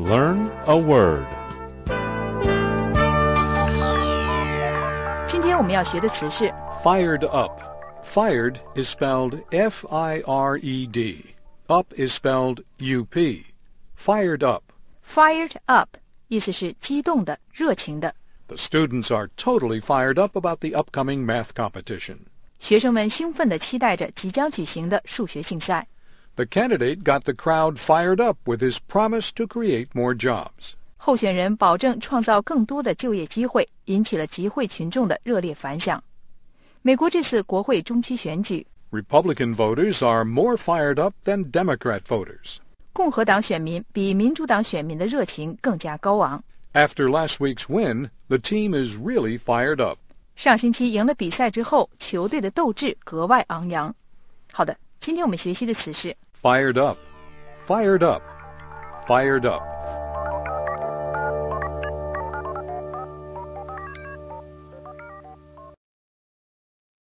Learn a word. 今天我们要学的词是 Fired up. Fired is spelled F-I-R-E-D. Up is spelled U-P. Fired up. fired up， 意思是激动的、热情的。 The students are totally fired up about the upcoming math competition. 学生们兴奋地期待着即将举行的数学竞赛。 The candidate got the crowd fired up with his promise to create more jobs. 候选人保证创造更多的就业机会，引起了集会群众的热烈反响。美国这次国会中期选举 Republican voters are more fired up than Democrat voters. 共和党选民比民主党选民的热情更加高昂。 After last week's win, the team is really fired up. 上星期赢了比赛之后，球队的斗志格外昂扬。好的，今天我们学习的词是 Fired up. Fired up. Fired up.